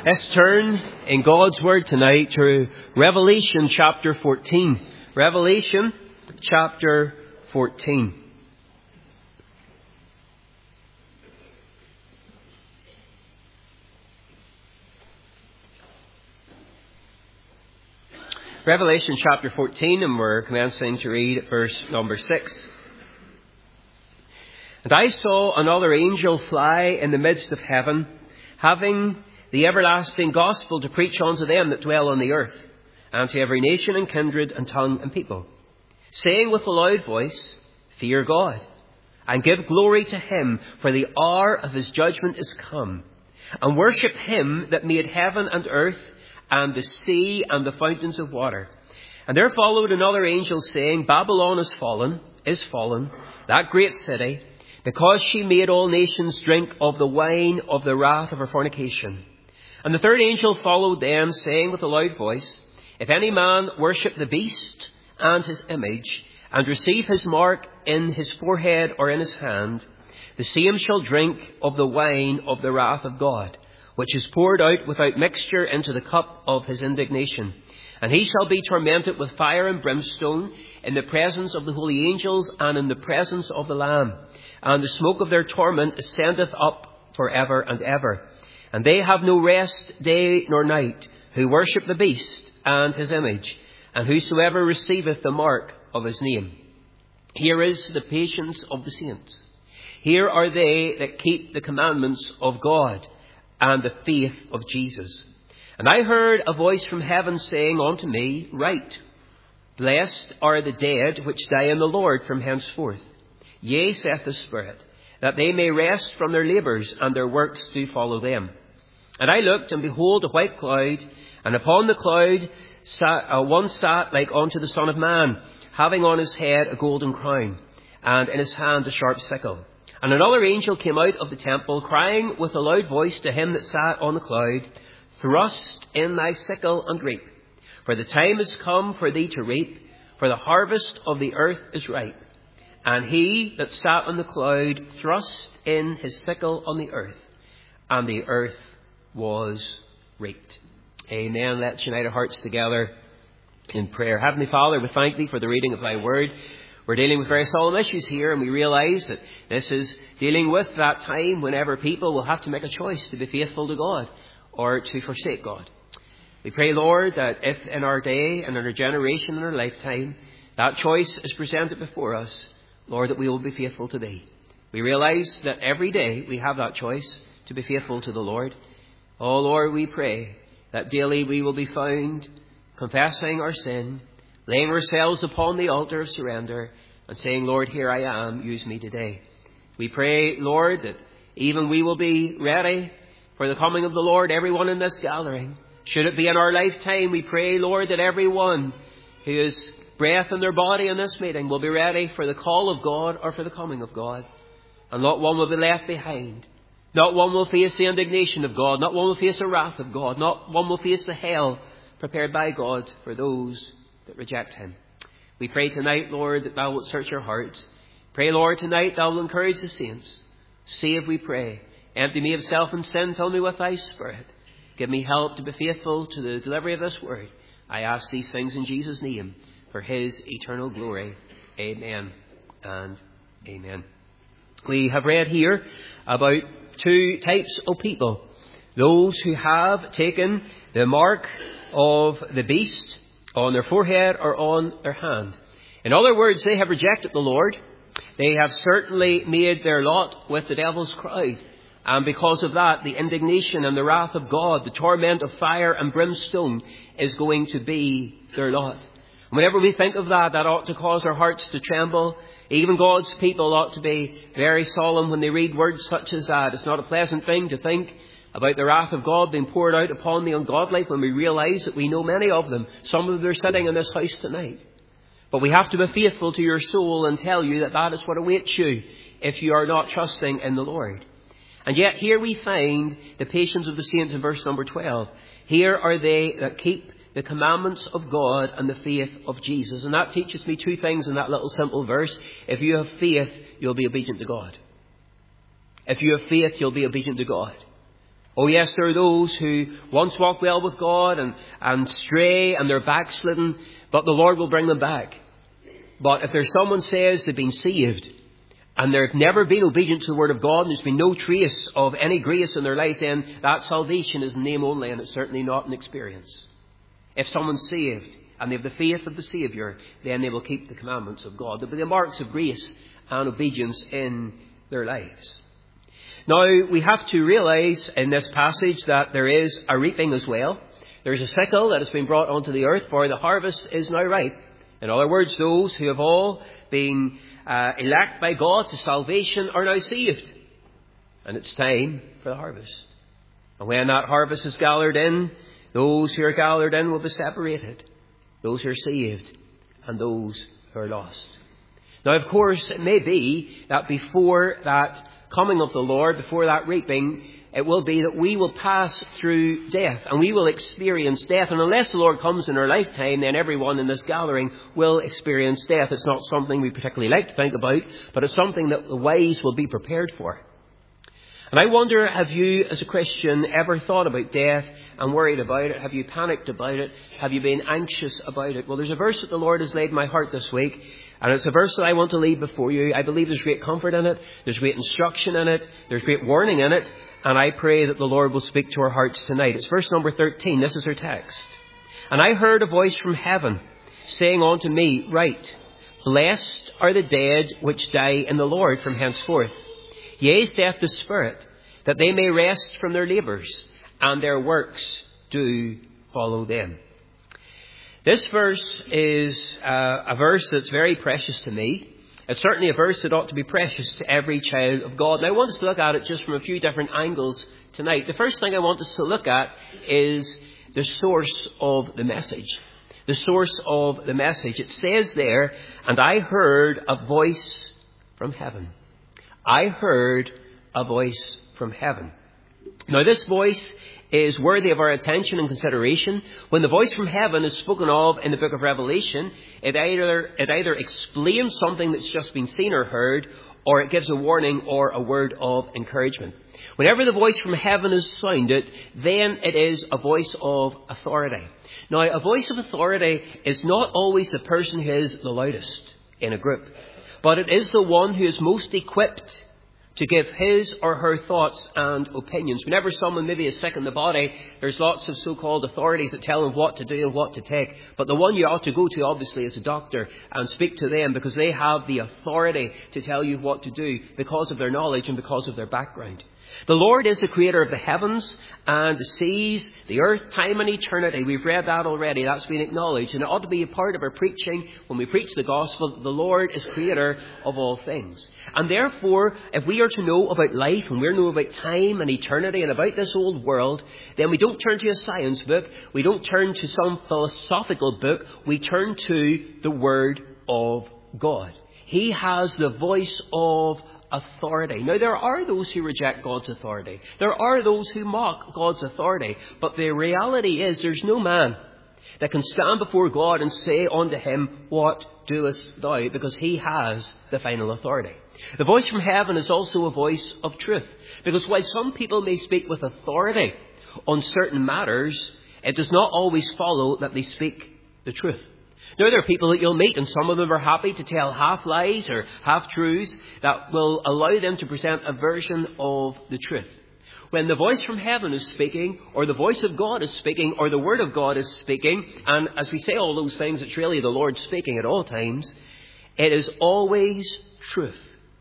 Let's turn in God's Word tonight to Revelation chapter 14. Revelation chapter 14. Revelation chapter 14, and we're commencing to read at verse number 6. And I saw another angel fly in the midst of heaven, having the everlasting gospel to preach unto them that dwell on the earth, and to every nation and kindred and tongue and people, saying with a loud voice, Fear God, and give glory to him, for the hour of his judgment is come, and worship him that made heaven and earth, and the sea and the fountains of water. And there followed another angel saying, Babylon is fallen, that great city, because she made all nations drink of the wine of the wrath of her fornication. And the third angel followed them, saying with a loud voice, If any man worship the beast and his image, and receive his mark in his forehead or in his hand, the same shall drink of the wine of the wrath of God, which is poured out without mixture into the cup of his indignation. And he shall be tormented with fire and brimstone in the presence of the holy angels and in the presence of the Lamb. And the smoke of their torment ascendeth up for ever and ever. And they have no rest day nor night, who worship the beast and his image, and whosoever receiveth the mark of his name. Here is the patience of the saints. Here are they that keep the commandments of God and the faith of Jesus. And I heard a voice from heaven saying unto me, Write, Blessed are the dead which die in the Lord from henceforth. Yea, saith the Spirit, that they may rest from their labours, and their works do follow them. And I looked, and behold, a white cloud, and upon the cloud one sat like unto the Son of Man, having on his head a golden crown, and in his hand a sharp sickle. And another angel came out of the temple, crying with a loud voice to him that sat on the cloud, Thrust in thy sickle and reap, for the time is come for thee to reap, for the harvest of the earth is ripe. And he that sat on the cloud thrust in his sickle on the earth, and the earth was reaped. Amen. Let's unite our hearts together in prayer. Heavenly Father, we thank thee for the reading of thy word. We're dealing with very solemn issues here, and we realise that this is dealing with that time whenever people will have to make a choice to be faithful to God or to forsake God. We pray, Lord, that if in our day and in our generation and our lifetime that choice is presented before us, Lord, that we will be faithful to thee. We realise that every day we have that choice to be faithful to the Lord. Oh, Lord, we pray that daily we will be found confessing our sin, laying ourselves upon the altar of surrender, and saying, Lord, here I am, use me today. We pray, Lord, that even we will be ready for the coming of the Lord, everyone in this gathering. Should it be in our lifetime, we pray, Lord, that everyone who has breath in their body in this meeting will be ready for the call of God or for the coming of God. And not one will be left behind. Not one will face the indignation of God. Not one will face the wrath of God. Not one will face the hell prepared by God for those that reject him. We pray tonight, Lord, that thou wilt search our hearts. Pray, Lord, tonight thou wilt encourage the saints. Save, we pray. Empty me of self and sin. Fill me with thy Spirit. Give me help to be faithful to the delivery of this word. I ask these things in Jesus' name for his eternal glory. Amen and amen. We have read here about two types of people. Those who have taken the mark of the beast on their forehead or on their hand. In other words, they have rejected the Lord. They have certainly made their lot with the devil's crowd. And because of that, the indignation and the wrath of God, the torment of fire and brimstone is going to be their lot. And whenever we think of that, that ought to cause our hearts to tremble. Even God's people ought to be very solemn when they read words such as that. It's not a pleasant thing to think about the wrath of God being poured out upon the ungodly when we realise that we know many of them. Some of them are sitting in this house tonight. But we have to be faithful to your soul and tell you that that is what awaits you if you are not trusting in the Lord. And yet here we find the patience of the saints in verse number 12. Here are they that keep the commandments of God and the faith of Jesus. And that teaches me two things in that little simple verse. If you have faith, you'll be obedient to God. If you have faith, you'll be obedient to God. Oh yes, there are those who once walked well with God and stray and they're backslidden, but the Lord will bring them back. But if there's someone says they've been saved and they've never been obedient to the Word of God and there's been no trace of any grace in their lives, then that salvation is in name only and it's certainly not an experience. If someone's saved and they have the faith of the Saviour, then they will keep the commandments of God. There will be the marks of grace and obedience in their lives. Now, we have to realise in this passage that there is a reaping as well. There's a sickle that has been brought onto the earth, for the harvest is now ripe. In other words, those who have all been elect by God to salvation are now saved. And it's time for the harvest. And when that harvest is gathered in, those who are gathered in will be separated. Those who are saved and those who are lost. Now, of course, it may be that before that coming of the Lord, before that reaping, it will be that we will pass through death and we will experience death. And unless the Lord comes in our lifetime, then everyone in this gathering will experience death. It's not something we particularly like to think about, but it's something that the wise will be prepared for. And I wonder, have you as a Christian ever thought about death and worried about it? Have you panicked about it? Have you been anxious about it? Well, there's a verse that the Lord has laid in my heart this week. And it's a verse that I want to leave before you. I believe there's great comfort in it. There's great instruction in it. There's great warning in it. And I pray that the Lord will speak to our hearts tonight. It's verse number 13. This is our text. And I heard a voice from heaven saying unto me, Write, Blessed are the dead which die in the Lord from henceforth. Yea, saith the Spirit, that they may rest from their labours, and their works do follow them. This verse is a verse that's very precious to me. It's certainly a verse that ought to be precious to every child of God. And I want us to look at it just from a few different angles tonight. The first thing I want us to look at is the source of the message. The source of the message. It says there, and I heard a voice from heaven. I heard a voice from heaven. Now this voice is worthy of our attention and consideration. When the voice from heaven is spoken of in the book of Revelation, it either explains something that's just been seen or heard, or it gives a warning or a word of encouragement. Whenever the voice from heaven is sounded, then it is a voice of authority. Now, a voice of authority is not always the person who is the loudest in a group, but it is the one who is most equipped to give his or her thoughts and opinions. Whenever someone maybe is sick in the body, there's lots of so-called authorities that tell them what to do and what to take. But the one you ought to go to, obviously, is a doctor and speak to them, because they have the authority to tell you what to do because of their knowledge and because of their background. The Lord is the creator of the heavens and the seas, the earth, time and eternity. We've read that already. That's been acknowledged. And it ought to be a part of our preaching when we preach the gospel. The Lord is creator of all things. And therefore, if we are to know about life and we're to know about time and eternity and about this old world, then we don't turn to a science book. We don't turn to some philosophical book. We turn to the Word of God. He has the voice of authority. Now, there are those who reject God's authority. There are those who mock God's authority. But the reality is there's no man that can stand before God and say unto him, What doest thou? Because he has the final authority. The voice from heaven is also a voice of truth. Because while some people may speak with authority on certain matters, it does not always follow that they speak the truth. Now, there are people that you'll meet, and some of them are happy to tell half lies or half truths that will allow them to present a version of the truth. When the voice from heaven is speaking, or the voice of God is speaking, or the Word of God is speaking, and as we say all those things, it's really the Lord speaking at all times, it is always truth.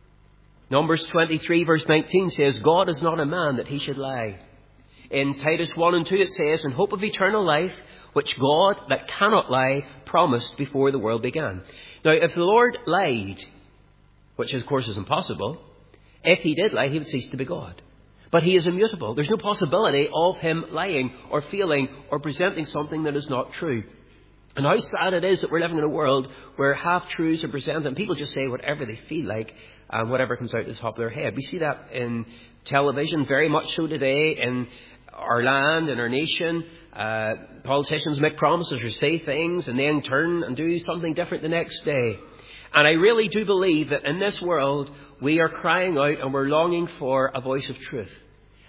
Numbers 23 verse 19 says, God is not a man that he should lie. In Titus 1 and 2 it says, in hope of eternal life, which God that cannot lie promised before the world began. Now, if the Lord lied, which of course is impossible, if he did lie, he would cease to be God. But he is immutable. There's no possibility of him lying or feeling or presenting something that is not true. And how sad it is that we're living in a world where half-truths are presented and people just say whatever they feel like and whatever comes out of the top of their head. We see that in television very much so today in our land, in our nation. Politicians make promises or say things and then turn and do something different the next day. And I really do believe that in this world we are crying out and we're longing for a voice of truth.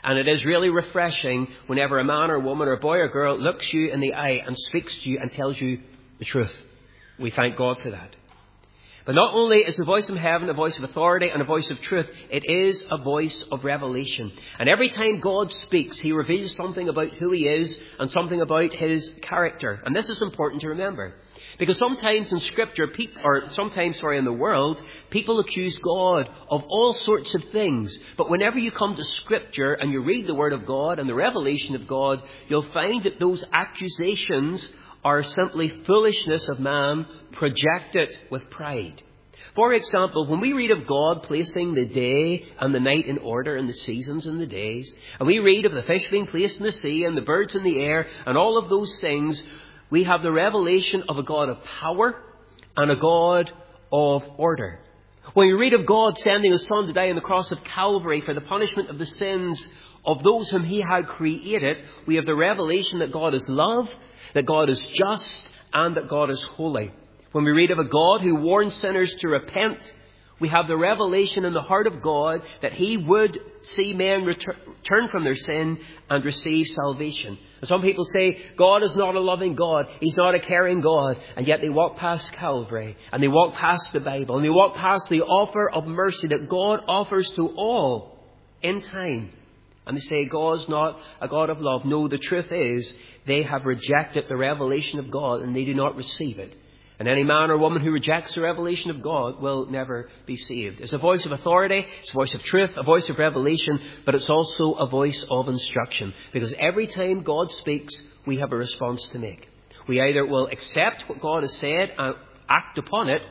And it is really refreshing whenever a man or woman or boy or girl looks you in the eye and speaks to you and tells you the truth. We thank God for that. But not only is the voice from heaven a voice of authority and a voice of truth, it is a voice of revelation. And every time God speaks, he reveals something about who he is and something about his character. And this is important to remember. Because sometimes in Scripture, in the world, people accuse God of all sorts of things. But whenever you come to Scripture and you read the Word of God and the revelation of God, you'll find that those accusations are simply foolishness of man projected with pride. For example, when we read of God placing the day and the night in order and the seasons and the days, and we read of the fish being placed in the sea and the birds in the air and all of those things, we have the revelation of a God of power and a God of order. When we read of God sending his Son to die on the cross of Calvary for the punishment of the sins of those whom he had created, we have the revelation that God is love, that God is just, and that God is holy. When we read of a God who warns sinners to repent, we have the revelation in the heart of God that he would see men turn from their sin and receive salvation. And some people say, God is not a loving God. He's not a caring God. And yet they walk past Calvary, and they walk past the Bible, and they walk past the offer of mercy that God offers to all in time. And they say, God's not a God of love. No, the truth is, they have rejected the revelation of God and they do not receive it. And any man or woman who rejects the revelation of God will never be saved. It's a voice of authority, it's a voice of truth, a voice of revelation, but it's also a voice of instruction. Because every time God speaks, we have a response to make. We either will accept what God has said and act upon it,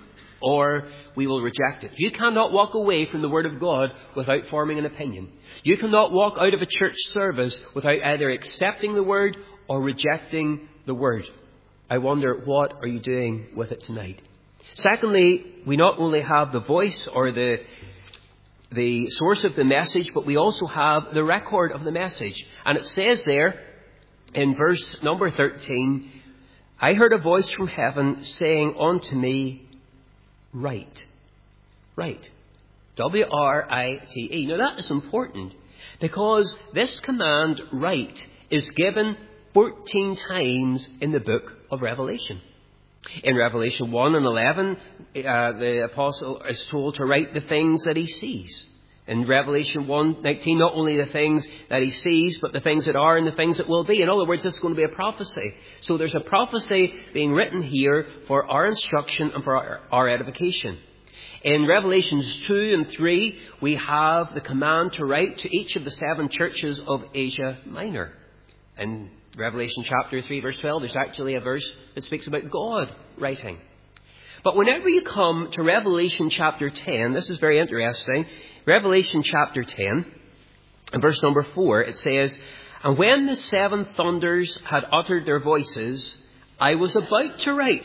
or we will reject it. You cannot walk away from the Word of God without forming an opinion. You cannot walk out of a church service without either accepting the Word or rejecting the Word. I wonder, what are you doing with it tonight? Secondly, we not only have the voice or the source of the message, but we also have the record of the message. And it says there in verse number 13, I heard a voice from heaven saying unto me, Write. Write. W-R-I-T-E. Now that is important because this command, write, is given 14 times in the book of Revelation. In Revelation 1 and 11, the apostle is told to write the things that he sees. In Revelation 1:19, not only the things that he sees, but the things that are and the things that will be. In other words, this is going to be a prophecy. So there's a prophecy being written here for our instruction and for our edification. In Revelations 2 and 3, we have the command to write to each of the 7 churches of Asia Minor. In Revelation chapter 3, verse 12, there's actually a verse that speaks about God writing. But whenever you come to Revelation chapter 10, this is very interesting. Revelation chapter 10, and verse number 4, it says, And when the 7 thunders had uttered their voices, I was about to write.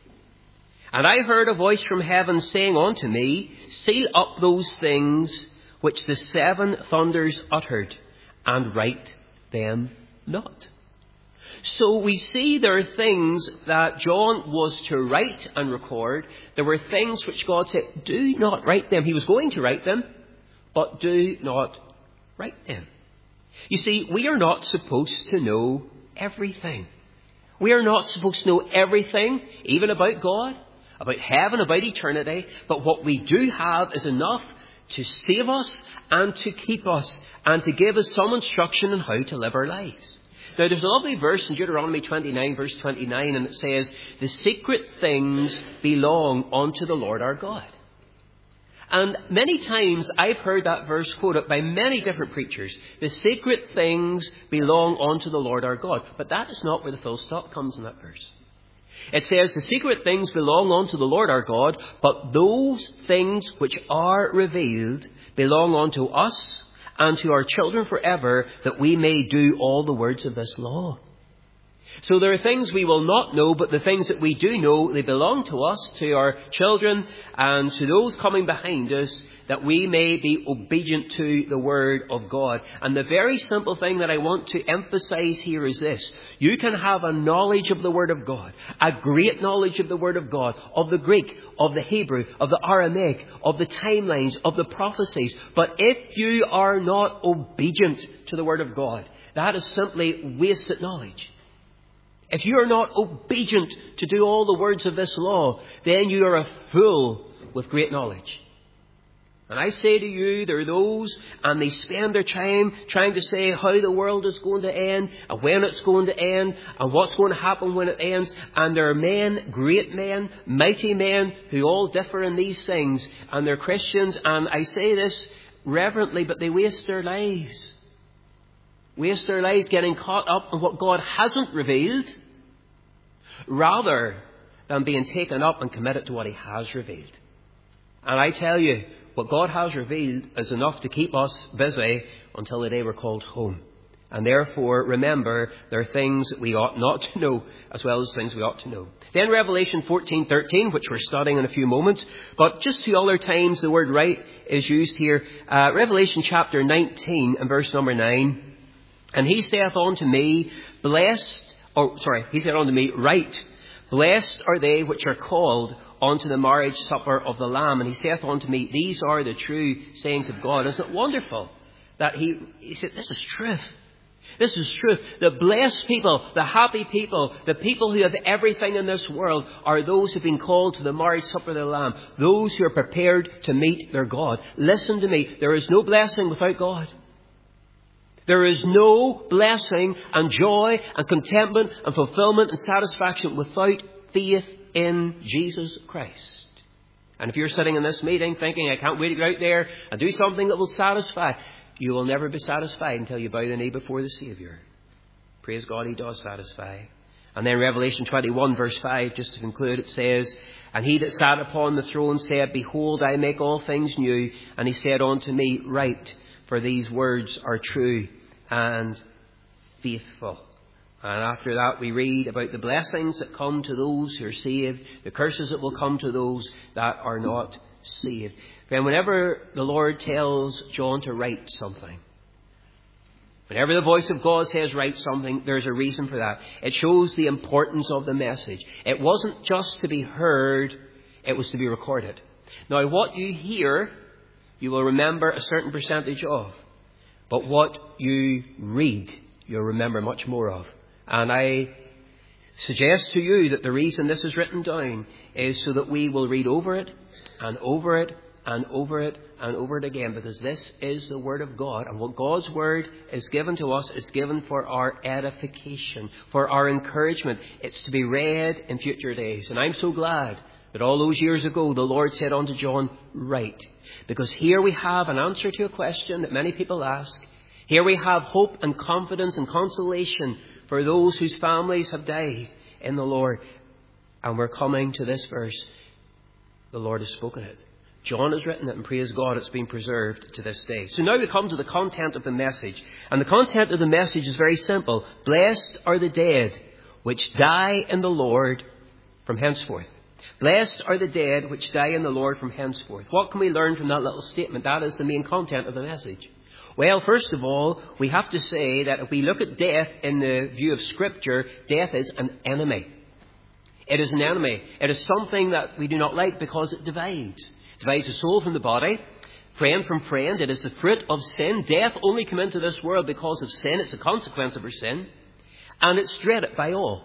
And I heard a voice from heaven saying unto me, Seal up those things which the 7 thunders uttered, and write them not. So we see there are things that John was to write and record. There were things which God said, do not write them. He was going to write them, but do not write them. You see, we are not supposed to know everything. We are not supposed to know everything, even about God, about heaven, about eternity. But what we do have is enough to save us and to keep us and to give us some instruction on how to live our lives. Now, there's a lovely verse in Deuteronomy 29, verse 29, and it says, The secret things belong unto the Lord our God. And many times I've heard that verse quoted by many different preachers. The secret things belong unto the Lord our God. But that is not where the full stop comes in that verse. It says, The secret things belong unto the Lord our God, but those things which are revealed belong unto us and to our children forever, that we may do all the words of this law. So there are things we will not know, but the things that we do know, they belong to us, to our children, and to those coming behind us, that we may be obedient to the Word of God. And the very simple thing that I want to emphasize here is this. You can have a knowledge of the Word of God, a great knowledge of the Word of God, of the Greek, of the Hebrew, of the Aramaic, of the timelines, of the prophecies. But if you are not obedient to the Word of God, that is simply wasted knowledge. If you are not obedient to do all the words of this law, then you are a fool with great knowledge. And I say to you, there are those, and they spend their time trying to say how the world is going to end, and when it's going to end, and what's going to happen when it ends. And there are men, great men, mighty men, who all differ in these things. And they're Christians, and I say this reverently, but they waste their lives. Waste their lives getting caught up in what God hasn't revealed, rather than being taken up and committed to what He has revealed. And I tell you, what God has revealed is enough to keep us busy until the day we're called home. And therefore, remember, there are things that we ought not to know, as well as things we ought to know. Then Revelation 14:13, which we're studying in a few moments. But just 2 other times the word right is used here. Revelation chapter 19 and verse number 9. And he saith unto me, he said unto me, right, blessed are they which are called unto the marriage supper of the Lamb. And he saith unto me, these are the true sayings of God. Isn't it wonderful that he said, this is truth. This is truth. The blessed people, the happy people, the people who have everything in this world are those who have been called to the marriage supper of the Lamb. Those who are prepared to meet their God. Listen to me. There is no blessing without God. There is no blessing and joy and contentment and fulfillment and satisfaction without faith in Jesus Christ. And if you're sitting in this meeting thinking, I can't wait to get out there and do something that will satisfy, you will never be satisfied until you bow the knee before the Saviour. Praise God, He does satisfy. And then Revelation 21 verse 5, just to conclude, it says, and he that sat upon the throne said, behold, I make all things new. And he said unto me, write, for these words are true and faithful. And after that we read about the blessings that come to those who are saved, the curses that will come to those that are not saved. And whenever the Lord tells John to write something, whenever the voice of God says write something, there's a reason for that. It shows the importance of the message. It wasn't just to be heard, it was to be recorded. Now what you hear, you will remember a certain percentage of. But what you read, you'll remember much more of. And I suggest to you that the reason this is written down is so that we will read over it and over it and over it and over it again, because this is the Word of God. And what God's Word is given to us is given for our edification, for our encouragement. It's to be read in future days. And I'm so glad that all those years ago the Lord said unto John, write. Because here we have an answer to a question that many people ask. Here we have hope and confidence and consolation for those whose families have died in the Lord. And we're coming to this verse. The Lord has spoken it. John has written it, and praise God, it's been preserved to this day. So now we come to the content of the message. And the content of the message is very simple. Blessed are the dead which die in the Lord from henceforth. Blessed are the dead which die in the Lord from henceforth. What can we learn from that little statement? That is the main content of the message. Well, first of all, we have to say that if we look at death in the view of Scripture, death is an enemy. It is an enemy. It is something that we do not like because it divides. It divides the soul from the body, friend from friend. It is the fruit of sin. Death only came into this world because of sin. It's a consequence of our sin. And it's dreaded by all.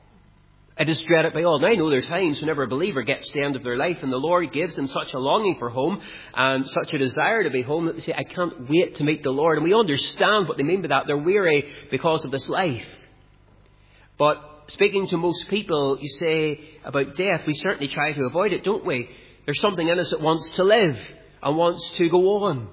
It is dreaded by all. Now I know there are times whenever a believer gets to the end of their life and the Lord gives them such a longing for home and such a desire to be home that they say, I can't wait to meet the Lord. And we understand what they mean by that. They're weary because of this life. But speaking to most people, you say about death, we certainly try to avoid it, don't we? There's something in us that wants to live and wants to go on.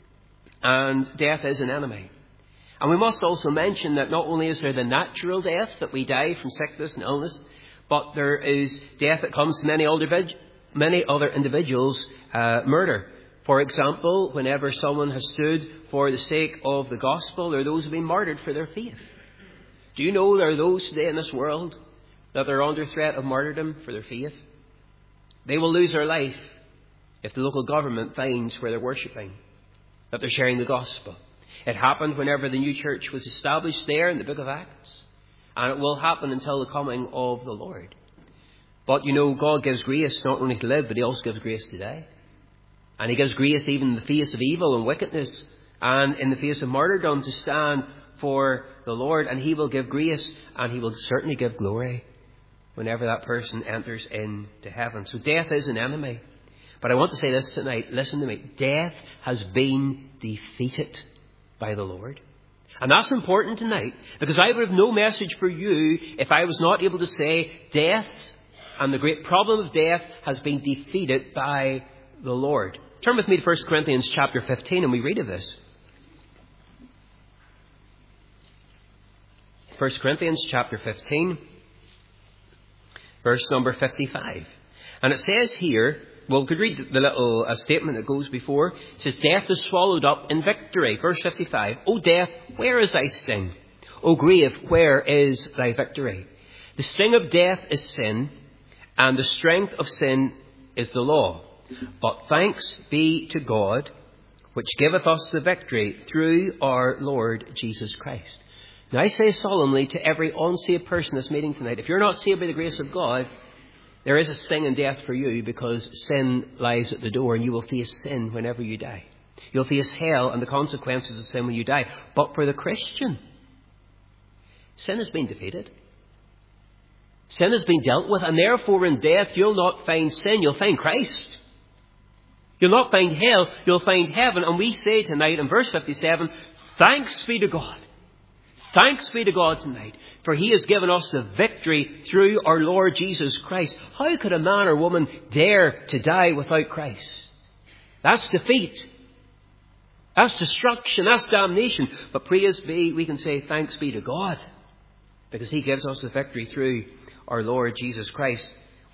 And death is an enemy. And we must also mention that not only is there the natural death that we die from sickness and illness, but there is death that comes to many other individuals, murder. For example, whenever someone has stood for the sake of the gospel, there are those who have been martyred for their faith. Do you know there are those today in this world that are under threat of martyrdom for their faith? They will lose their life if the local government finds where they're worshipping, that they're sharing the gospel. It happened whenever the new church was established there in the book of Acts. And it will happen until the coming of the Lord. But you know, God gives grace not only to live, but He also gives grace to die. And He gives grace even in the face of evil and wickedness, and in the face of martyrdom, to stand for the Lord. And He will give grace, and He will certainly give glory whenever that person enters into heaven. So death is an enemy. But I want to say this tonight. Listen to me. Death has been defeated by the Lord. And that's important tonight, because I would have no message for you if I was not able to say death and the great problem of death has been defeated by the Lord. Turn with me to 1 Corinthians chapter 15 and we read of this. 1 Corinthians chapter 15, verse number 55. And it says here, well, we could read the little statement that goes before. It says, death is swallowed up in victory. Verse 55. O death, where is thy sting? O grave, where is thy victory? The sting of death is sin, and the strength of sin is the law. But thanks be to God, which giveth us the victory through our Lord Jesus Christ. Now I say solemnly to every unsaved person that's meeting tonight, if you're not saved by the grace of God, there is a sting in death for you, because sin lies at the door and you will face sin whenever you die. You'll face hell and the consequences of sin when you die. But for the Christian, sin has been defeated. Sin has been dealt with, and therefore in death you'll not find sin, you'll find Christ. You'll not find hell, you'll find heaven. And we say tonight in verse 57, thanks be to God. Thanks be to God tonight, for He has given us the victory through our Lord Jesus Christ. How could a man or woman dare to die without Christ? That's defeat. That's destruction. That's damnation. But praise be, we can say thanks be to God, because He gives us the victory through our Lord Jesus Christ.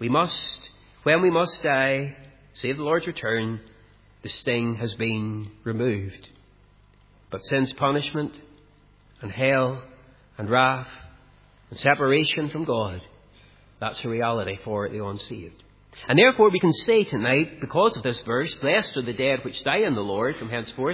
When we must die, save the Lord's return, the sting has been removed. But sin's punishment and hell and wrath and separation from God, that's a reality for the unsaved. And therefore we can say tonight, because of this verse, blessed are the dead which die in the Lord from henceforth.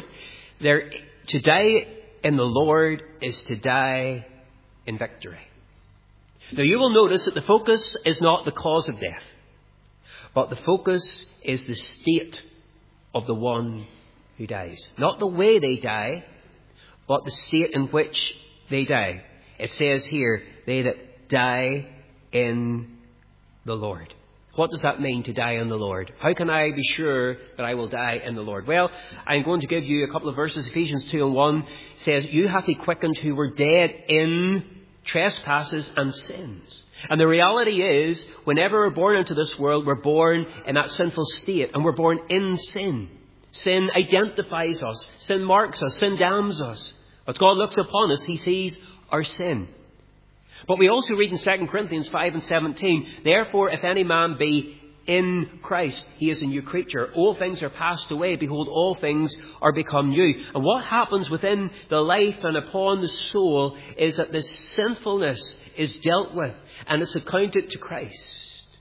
To die in the Lord is to die in victory. Now you will notice that the focus is not the cause of death, but the focus is the state of the one who dies. Not the way they die, but the state in which they die. It says here, they that die in the Lord. What does that mean, to die in the Lord? How can I be sure that I will die in the Lord? Well, I'm going to give you a couple of verses. Ephesians 2:1 says, you hath He quickened who were dead in trespasses and sins. And the reality is, whenever we're born into this world, we're born in that sinful state, and we're born in sin. Sin identifies us. Sin marks us. Sin damns us. As God looks upon us, He sees our sin. But we also read in 2 Corinthians 5:17, therefore, if any man be in Christ, he is a new creature. All things are passed away. Behold, all things are become new. And what happens within the life and upon the soul is that this sinfulness is dealt with and it's accounted to Christ.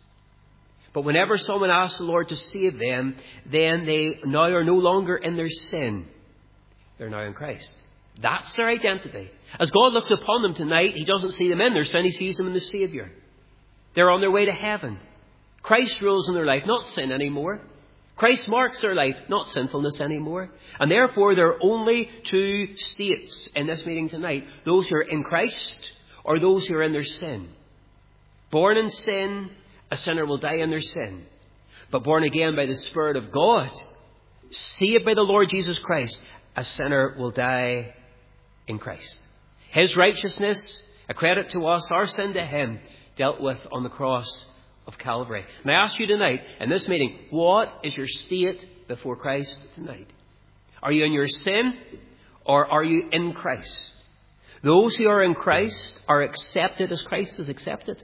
But whenever someone asks the Lord to save them, then they now are no longer in their sin. They're now in Christ. That's their identity. As God looks upon them tonight, He doesn't see them in their sin. He sees them in the Saviour. They're on their way to heaven. Christ rules in their life, not sin anymore. Christ marks their life, not sinfulness anymore. And therefore, there are only two states in this meeting tonight. Those who are in Christ, or those who are in their sin. Born in sin, a sinner will die in their sin. But born again by the Spirit of God, saved by the Lord Jesus Christ, a sinner will die in Christ. His righteousness, a credit to us, our sin to Him, dealt with on the cross of Calvary. And I ask you tonight, in this meeting, what is your state before Christ tonight? Are you in your sin, or are you in Christ? Those who are in Christ are accepted as Christ is accepted.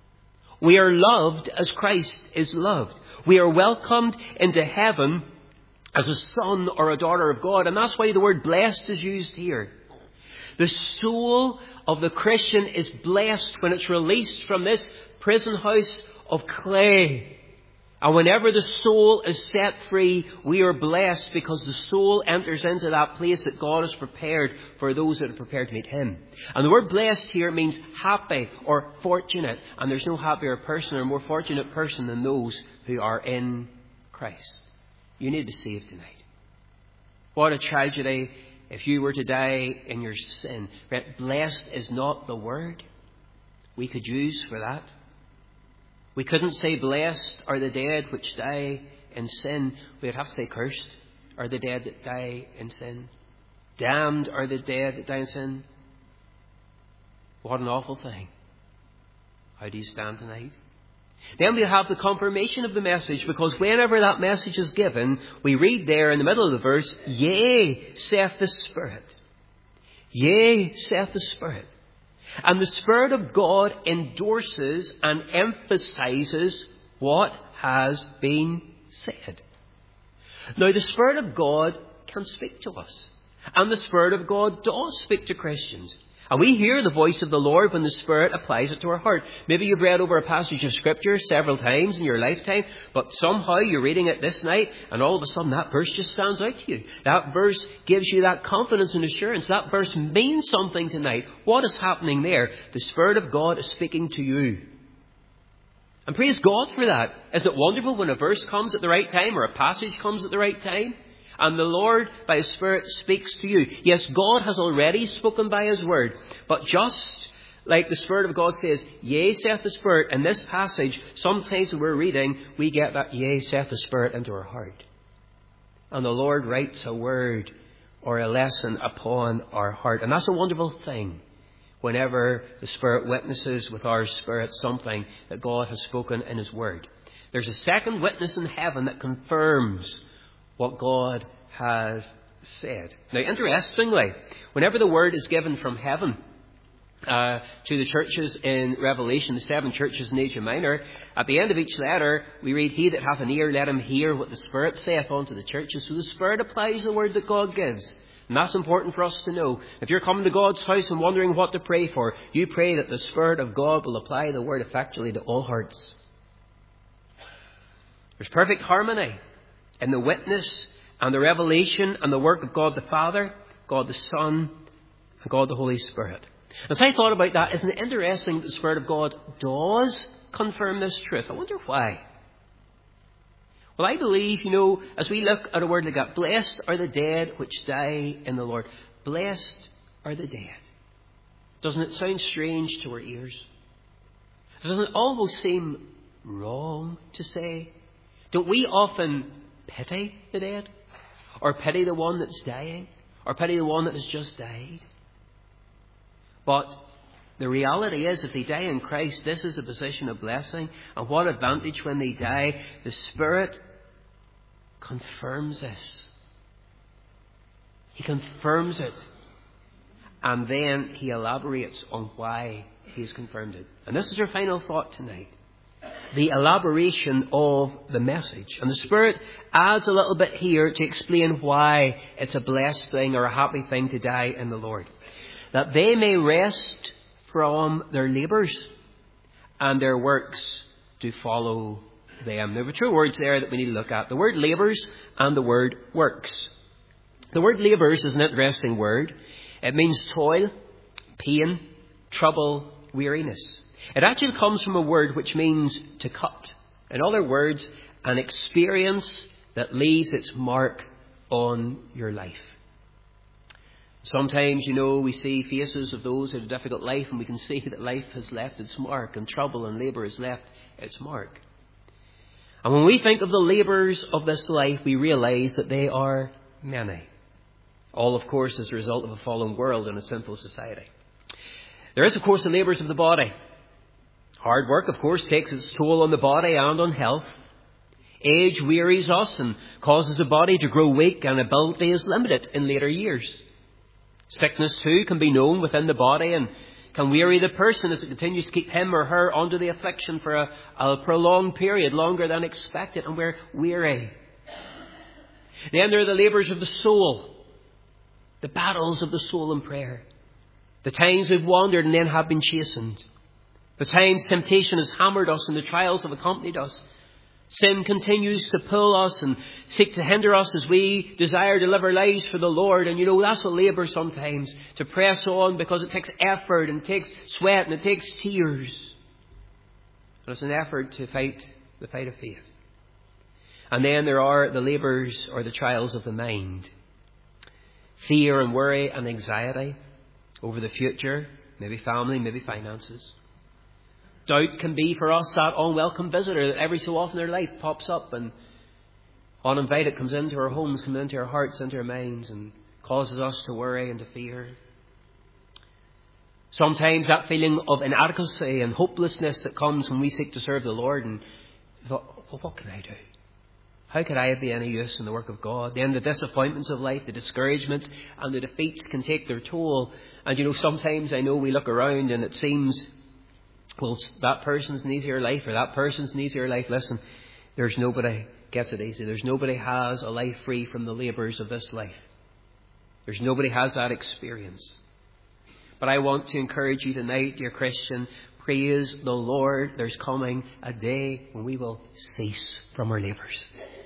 We are loved as Christ is loved. We are welcomed into heaven as a son or a daughter of God. And that's why the word blessed is used here. The soul of the Christian is blessed when it's released from this prison house of clay. And whenever the soul is set free, we are blessed because the soul enters into that place that God has prepared for those that are prepared to meet Him. And the word blessed here means happy or fortunate. And there's no happier person or more fortunate person than those who are in Christ. You need to be saved tonight. What a tragedy if you were to die in your sin. Blessed is not the word we could use for that. We couldn't say blessed are the dead which die in sin. We'd have to say cursed are the dead that die in sin. Damned are the dead that die in sin. What an awful thing. How do you stand tonight? Then we have the confirmation of the message, because whenever that message is given, we read there in the middle of the verse, Yea, saith the Spirit. Yea, saith the Spirit. And the Spirit of God endorses and emphasizes what has been said. Now, the Spirit of God can speak to us. And the Spirit of God does speak to Christians. And we hear the voice of the Lord when the Spirit applies it to our heart. Maybe you've read over a passage of Scripture several times in your lifetime, but somehow you're reading it this night and all of a sudden that verse just stands out to you. That verse gives you that confidence and assurance. That verse means something tonight. What is happening there? The Spirit of God is speaking to you. And praise God for that. Isn't it wonderful when a verse comes at the right time or a passage comes at the right time? And the Lord, by His Spirit, speaks to you. Yes, God has already spoken by His Word. But just like the Spirit of God says, Yea, saith the Spirit, in this passage, sometimes when we're reading, we get that Yea, saith the Spirit into our heart. And the Lord writes a word or a lesson upon our heart. And that's a wonderful thing. Whenever the Spirit witnesses with our spirit something that God has spoken in His Word. There's a second witness in heaven that confirms what God has said. Now, interestingly, whenever the word is given from heaven to the churches in Revelation, the 7 churches in Asia Minor, at the end of each letter, we read, He that hath an ear, let him hear what the Spirit saith unto the churches. So the Spirit applies the word that God gives. And that's important for us to know. If you're coming to God's house and wondering what to pray for, you pray that the Spirit of God will apply the word effectually to all hearts. There's perfect harmony in the witness and the revelation and the work of God the Father, God the Son, and God the Holy Spirit. As I thought about that, isn't it interesting that the Spirit of God does confirm this truth? I wonder why. Well, I believe, as we look at a word like that, blessed are the dead which die in the Lord. Blessed are the dead. Doesn't it sound strange to our ears? Doesn't it almost seem wrong to say? Don't we often pity the dead? Or pity the one that's dying? Or pity the one that has just died? But the reality is, if they die in Christ, this is a position of blessing. And what advantage when they die? The Spirit confirms this. He confirms it. And then He elaborates on why He's confirmed it. And this is our final thought tonight. The elaboration of the message. And the Spirit adds a little bit here to explain why it's a blessed thing or a happy thing to die in the Lord. That they may rest from their labours and their works do follow them. There were 2 words there that we need to look at. The word labours and the word works. The word labours is an interesting word. It means toil, pain, trouble, weariness. It actually comes from a word which means to cut. In other words, an experience that leaves its mark on your life. Sometimes, we see faces of those who have a difficult life and we can see that life has left its mark and trouble and labour has left its mark. And when we think of the labours of this life, we realise that they are many. All, of course, as a result of a fallen world and a sinful society. There is, of course, the labours of the body. Hard work, of course, takes its toll on the body and on health. Age wearies us and causes the body to grow weak, and ability is limited in later years. Sickness, too, can be known within the body and can weary the person as it continues to keep him or her under the affliction for a prolonged period, longer than expected, and we're weary. Then there are the labours of the soul, the battles of the soul in prayer. The times we've wandered and then have been chastened. The times temptation has hammered us and the trials have accompanied us. Sin continues to pull us and seek to hinder us as we desire to live our lives for the Lord. And that's a labour sometimes, to press on, because it takes effort and it takes sweat and it takes tears. And it's an effort to fight the fight of faith. And then there are the labours or the trials of the mind. Fear and worry and anxiety over the future, maybe family, maybe finances. Doubt can be for us that unwelcome visitor that every so often in our life pops up and uninvited comes into our homes, comes into our hearts, into our minds, and causes us to worry and to fear. Sometimes that feeling of inadequacy and hopelessness that comes when we seek to serve the Lord and thought, well, what can I do? How could I be any use in the work of God? Then the disappointments of life, the discouragements and the defeats can take their toll. And sometimes I know we look around and it seems, well, that person's an easier life or that person's an easier life. Listen, there's nobody gets it easy. There's nobody has a life free from the labours of this life. There's nobody has that experience. But I want to encourage you tonight, dear Christian, praise the Lord. There's coming a day when we will cease from our labours.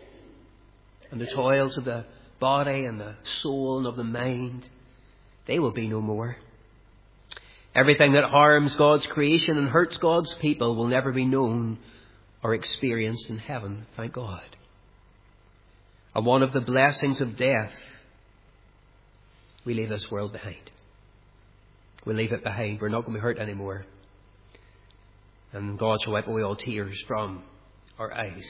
And the toils of the body and the soul and of the mind, they will be no more. Everything that harms God's creation and hurts God's people will never be known or experienced in heaven, thank God. And one of the blessings of death, we leave this world behind. We leave it behind. We're not going to be hurt anymore. And God shall wipe away all tears from our eyes.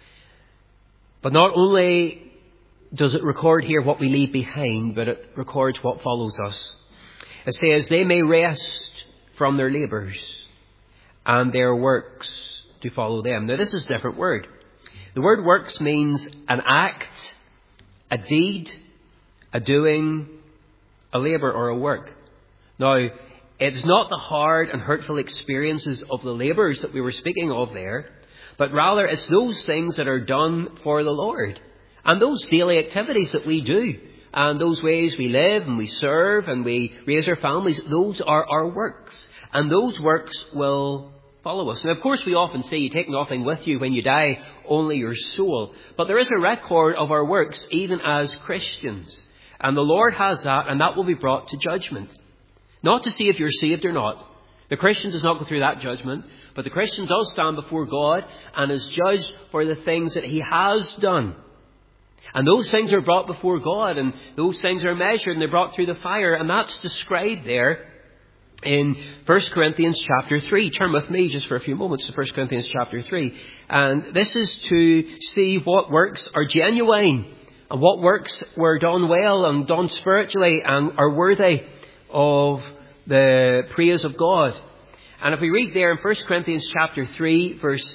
But not only does it record here what we leave behind, but it records what follows us. It says, they may rest from their labours and their works to follow them. Now this is a different word. The word works means an act, a deed, a doing, a labour or a work. Now, it's not the hard and hurtful experiences of the labours that we were speaking of there, but rather it's those things that are done for the Lord. And those daily activities that we do. And those ways we live and we serve and we raise our families, those are our works. And those works will follow us. And of course we often say you take nothing with you when you die, only your soul. But there is a record of our works even as Christians. And the Lord has that, and that will be brought to judgment. Not to see if you're saved or not. The Christian does not go through that judgment. But the Christian does stand before God and is judged for the things that he has done. And those things are brought before God, and those things are measured, and they're brought through the fire. And that's described there in 1 Corinthians chapter 3. Turn with me just for a few moments to 1 Corinthians chapter 3. And this is to see what works are genuine, and what works were done well and done spiritually and are worthy of the praise of God. And if we read there in 1 Corinthians chapter 3, verse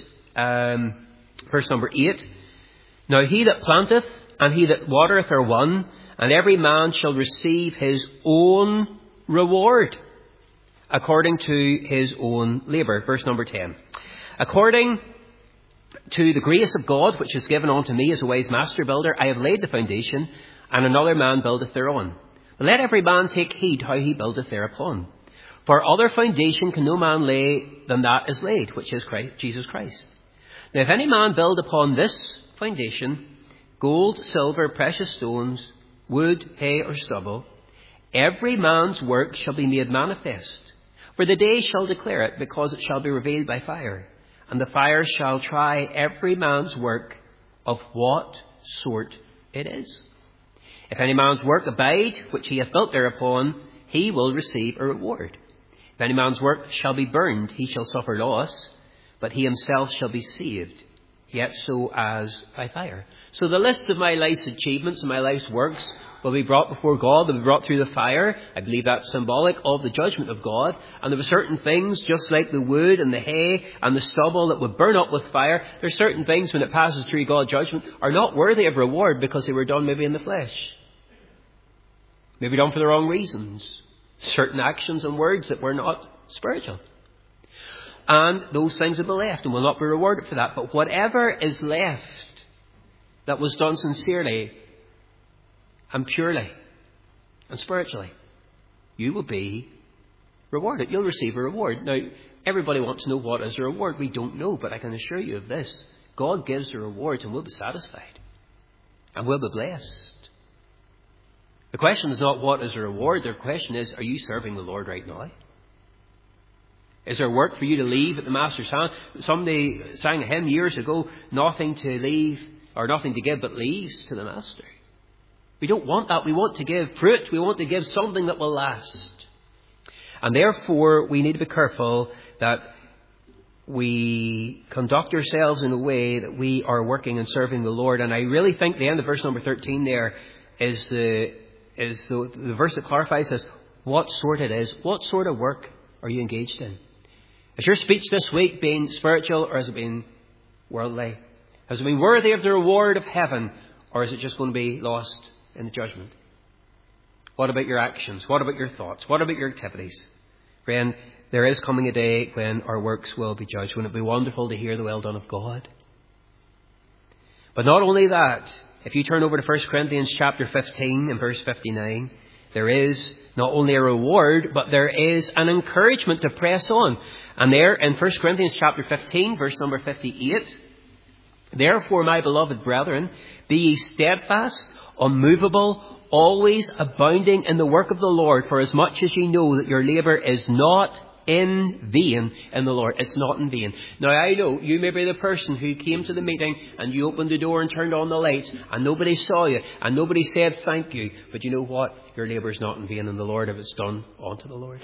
number 8, now he that planteth and he that watereth are one, and every man shall receive his own reward according to his own labour. Verse number 10. According to the grace of God which is given unto me as a wise master builder, I have laid the foundation, and another man buildeth thereon. But let every man take heed how he buildeth thereupon. For other foundation can no man lay than that is laid, which is Christ, Jesus Christ. Now if any man build upon this foundation, gold, silver, precious stones, wood, hay, or stubble, every man's work shall be made manifest. For the day shall declare it, because it shall be revealed by fire. And the fire shall try every man's work of what sort it is. If any man's work abide, which he hath built thereupon, he will receive a reward. If any man's work shall be burned, he shall suffer loss, but he himself shall be saved, yet so as by fire. So the list of my life's achievements and my life's works will be brought before God. They'll be brought through the fire. I believe that's symbolic of the judgment of God. And there were certain things, just like the wood and the hay and the stubble, that would burn up with fire. There's certain things, when it passes through God's judgment, are not worthy of reward because they were done maybe in the flesh. Maybe done for the wrong reasons. Certain actions and words that were not spiritual. And those things will be left and will not be rewarded for that. But whatever is left that was done sincerely and purely and spiritually, you will be rewarded. You'll receive a reward. Now, everybody wants to know what is a reward. We don't know, but I can assure you of this. God gives the rewards and we'll be satisfied. And we'll be blessed. The question is not what is a reward. The question is, are you serving the Lord right now? Is there work for you to leave at the Master's hand? Somebody sang a hymn years ago, nothing to leave or nothing to give but leaves to the Master. We don't want that. We want to give fruit. We want to give something that will last. And therefore, we need to be careful that we conduct ourselves in a way that we are working and serving the Lord. And I really think the end of verse number 13 there is the verse that clarifies this, what sort it is. What sort of work are you engaged in? Has your speech this week been spiritual or has it been worldly? Has it been worthy of the reward of heaven or is it just going to be lost in the judgment? What about your actions? What about your thoughts? What about your activities? Friend, there is coming a day when our works will be judged. Wouldn't it be wonderful to hear the well done of God? But not only that, if you turn over to 1 Corinthians chapter 15 and verse 59, there is not only a reward, but there is an encouragement to press on. And there in 1 Corinthians chapter 15, verse number 58, therefore, my beloved brethren, be ye steadfast, unmovable, always abounding in the work of the Lord, for as much as ye know that your labour is not in vain in the Lord. It's not in vain. Now, I know you may be the person who came to the meeting and you opened the door and turned on the lights and nobody saw you and nobody said thank you. But you know what? Your labour is not in vain in the Lord if it's done unto the Lord.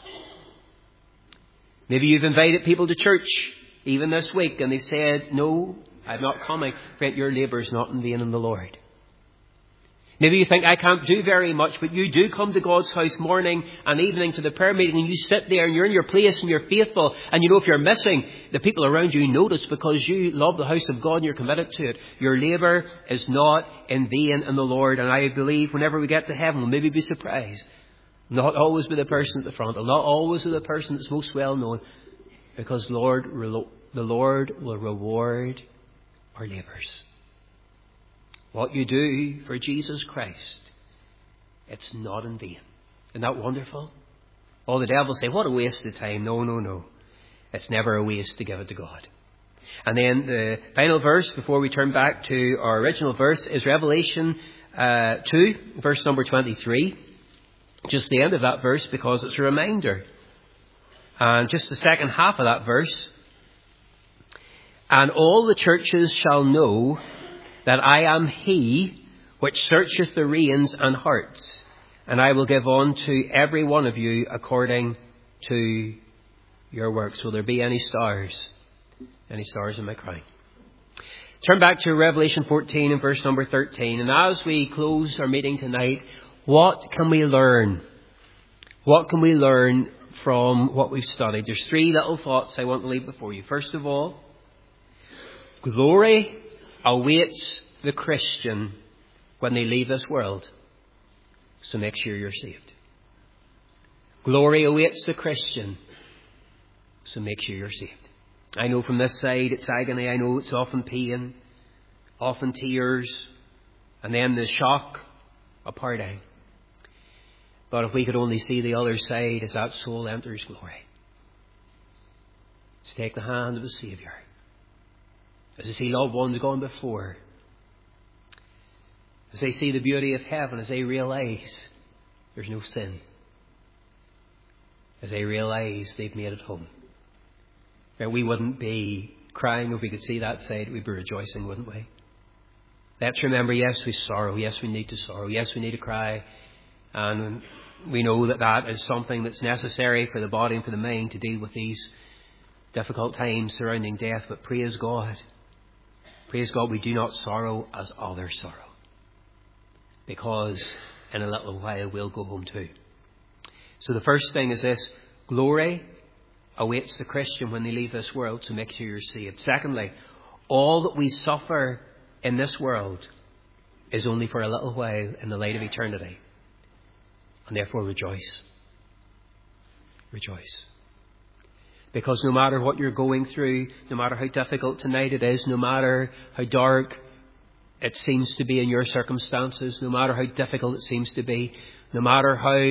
Maybe you've invited people to church even this week and they said, no, I'm not coming. Friend, your labour is not in vain in the Lord. Maybe you think, I can't do very much, but you do come to God's house morning and evening to the prayer meeting and you sit there and you're in your place and you're faithful. And you know if you're missing, the people around you notice because you love the house of God and you're committed to it. Your labour is not in vain in the Lord. And I believe whenever we get to heaven, we'll maybe be surprised. Not always be the person at the front, and not always be the person that's most well known, because the Lord will reward our labours. What you do for Jesus Christ, it's not in vain. Isn't that wonderful? All the devil say, what a waste of time. No, no, no. It's never a waste to give it to God. And then the final verse before we turn back to our original verse is Revelation 2, verse number 23. Just the end of that verse because it's a reminder. And just the second half of that verse. And all the churches shall know that I am he which searcheth the reins and hearts, and I will give unto every one of you according to your works. Will there be any stars? Any stars in my crown? Turn back to Revelation 14 and verse number 13. And as we close our meeting tonight, what can we learn? What can we learn from what we've studied? There's three little thoughts I want to leave before you. First of all, glory awaits the Christian when they leave this world. So make sure you're saved. Glory awaits the Christian. So make sure you're saved. I know from this side it's agony. I know it's often pain, often tears, and then the shock of parting. But if we could only see the other side as that soul enters glory. Let's take the hand of the Saviour. As they see loved ones gone before. As they see the beauty of heaven. As they realise there's no sin. As they realise they've made it home. And we wouldn't be crying if we could see that side. We'd be rejoicing, wouldn't we? Let's remember, yes, we sorrow. Yes, we need to sorrow. Yes, we need to cry. And we know that that is something that's necessary for the body and for the mind to deal with these difficult times surrounding death. But praise God, we do not sorrow as others sorrow. Because in a little while we'll go home too. So the first thing is this: glory awaits the Christian when they leave this world, so make sure you're saved. Secondly, all that we suffer in this world is only for a little while in the light of eternity. And therefore rejoice. Rejoice. Because no matter what you're going through, no matter how difficult tonight it is, no matter how dark it seems to be in your circumstances, no matter how difficult it seems to be, no matter how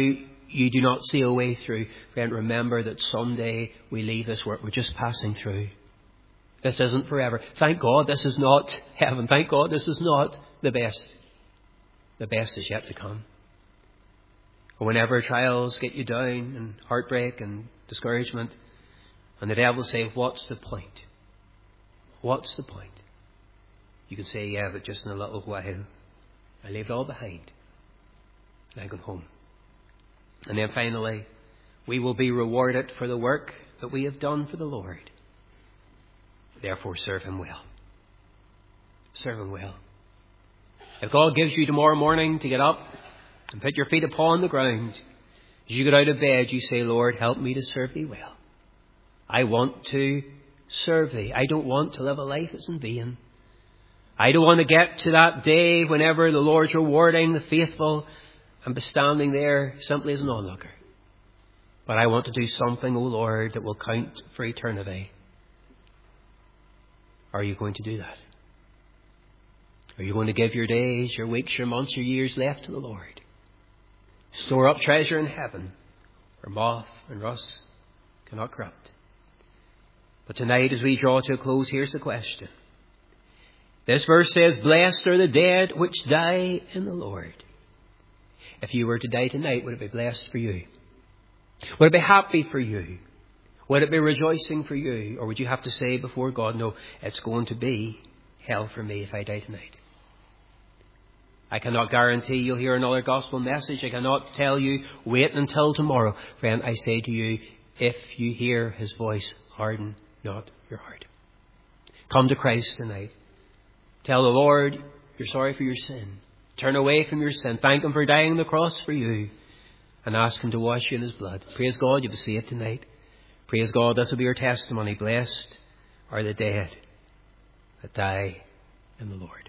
you do not see a way through, friend, remember that someday we leave this world. We're just passing through. This isn't forever. Thank God this is not heaven. Thank God this is not the best. The best is yet to come. Whenever trials get you down and heartbreak and discouragement, and the devil say, what's the point? What's the point? You can say, yeah, but just in a little while, I leave it all behind. And I go home. And then finally, we will be rewarded for the work that we have done for the Lord. Therefore, serve Him well. Serve Him well. If God gives you tomorrow morning to get up and put your feet upon the ground, as you get out of bed, you say, Lord, help me to serve Thee well. I want to serve Thee. I don't want to live a life that's in vain. I don't want to get to that day whenever the Lord's rewarding the faithful and be standing there simply as an onlooker. But I want to do something, O Lord, that will count for eternity. Are you going to do that? Are you going to give your days, your weeks, your months, your years left to the Lord? Store up treasure in heaven, where moth and rust cannot corrupt. But tonight, as we draw to a close, here's the question. This verse says, blessed are the dead which die in the Lord. If you were to die tonight, would it be blessed for you? Would it be happy for you? Would it be rejoicing for you? Or would you have to say before God, no, it's going to be hell for me if I die tonight? I cannot guarantee you'll hear another gospel message. I cannot tell you, wait until tomorrow. Friend, I say to you, if you hear His voice, harden not your heart. Come to Christ tonight. Tell the Lord you're sorry for your sin. Turn away from your sin. Thank Him for dying on the cross for you. And ask Him to wash you in His blood. Praise God, you'll be saved tonight. Praise God, this will be your testimony. Blessed are the dead that die in the Lord.